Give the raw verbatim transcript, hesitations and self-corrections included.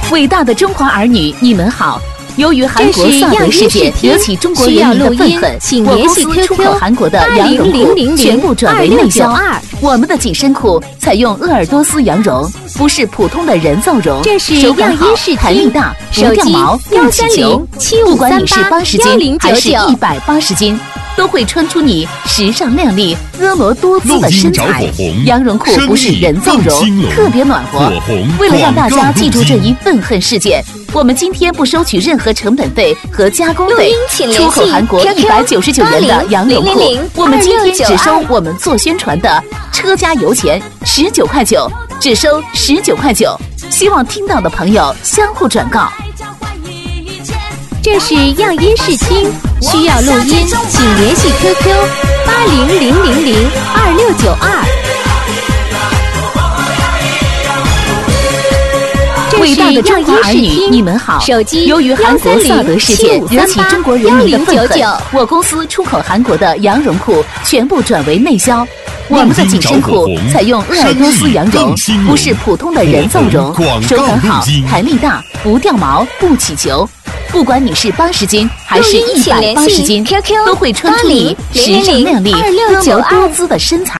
伟大的中华儿女，你们好！由于韩国萨德事件惹起中国人民的愤恨，我公司出口韩国的羊绒裤全部转为内销。我们的紧身裤采用鄂尔多斯羊绒，不是普通的人造绒，手感好，弹力大，不掉毛，不起球。不管你是八十斤还是一百八十斤。都会穿出你时尚靓丽、婀娜多姿的身材。羊绒裤不是人造绒，特别暖和。为了让大家记住这一愤恨事件，我们今天不收取任何成本费和加工费。出口韩国一百九十九元的羊绒裤，我们今天只收我们做宣传的车加油钱十九块九，只收十九块九。希望听到的朋友相互转告。 这是样音视听，需要录音，请联系 Q Q 八零零零零二六九二。 伟大的中华儿女，你们好！ 手机由于韩国萨德事件惹起中国人民的愤恨，我公司出口韩国的羊绒裤全部转为内销。我们的紧身裤采用鄂尔多斯羊绒，不是普通的人造绒，手感好，弹力大，不掉毛，不起球。不管你是八十斤还是一百八十斤，都会穿出你时尚靓丽、婀娜多姿的身材。